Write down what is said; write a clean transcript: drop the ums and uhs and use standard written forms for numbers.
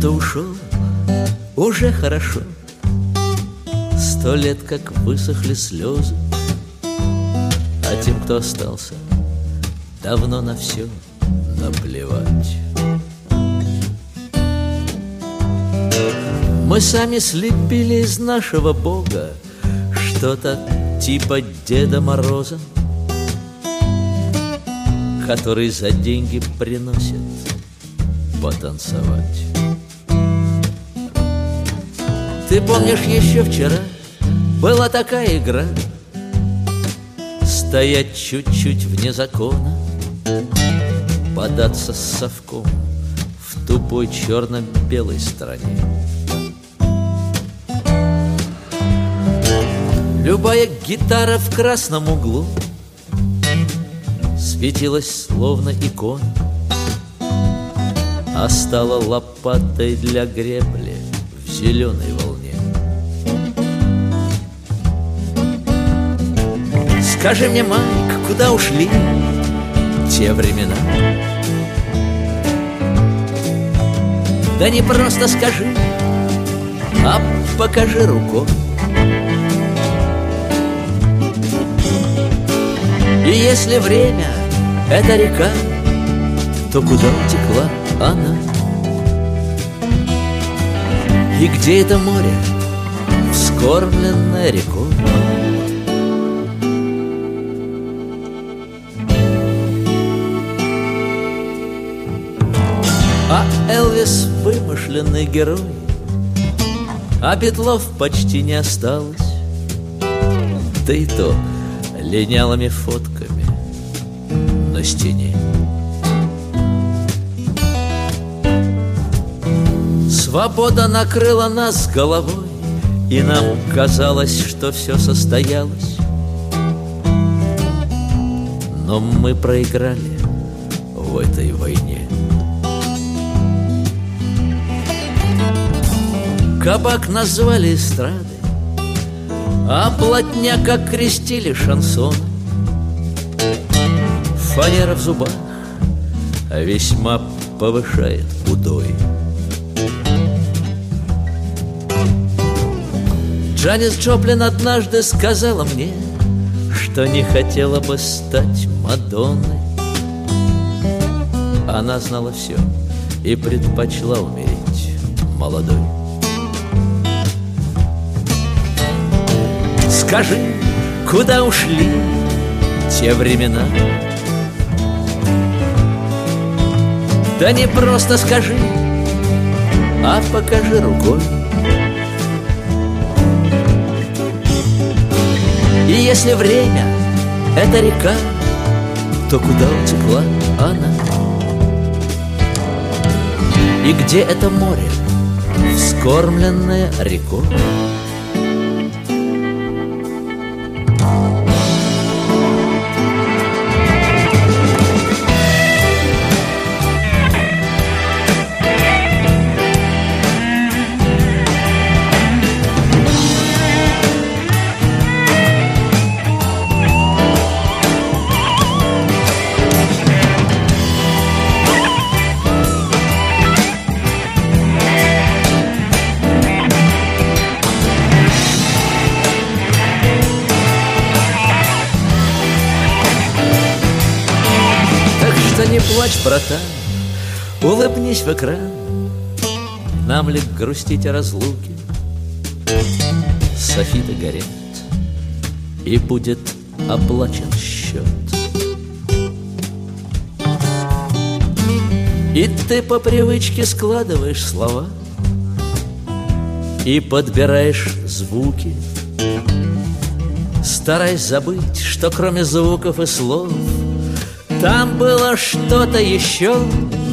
кто ушел, уже хорошо. 100 лет, как высохли слезы, а тем, кто остался, давно на все наплевать. Мы сами слепили из нашего Бога что-то типа Деда Мороза, который за деньги приносит потанцевать. Ты помнишь, еще вчера была такая игра — стоять чуть-чуть вне закона, податься с совком в тупой черно-белой стране. Любая гитара в красном углу светилась словно икона, а стала лопатой для гребли в зеленой волне. Скажи мне, Майк, куда ушли те времена? Да не просто скажи, а покажи рукой. И если время — это река, то куда утекла она? И где это море, вскормленное рекой? А Элвис — вымышленный герой, а Петлов почти не осталось. Да и то линялыми фотками на стене. Свобода накрыла нас головой, и нам казалось, что все состоялось. Но мы проиграли в этой войне. Кабак назвали эстрадой, а плотняк окрестили шансоны. Фанера в зубах весьма повышает удой. Джанис Джоплин однажды сказала мне, что не хотела бы стать Мадонной. Она знала все и предпочла умереть молодой. Скажи, куда ушли те времена? Да не просто скажи, а покажи рукой. И если время — это река, то куда утекла она? И где это море, вскормленное рекой? Не плачь, братан, улыбнись в экран. Нам ли грустить о разлуке? Софиты горят, и будет оплачен счет. И ты по привычке складываешь слова и подбираешь звуки, стараясь забыть, что кроме звуков и слов там было что-то еще.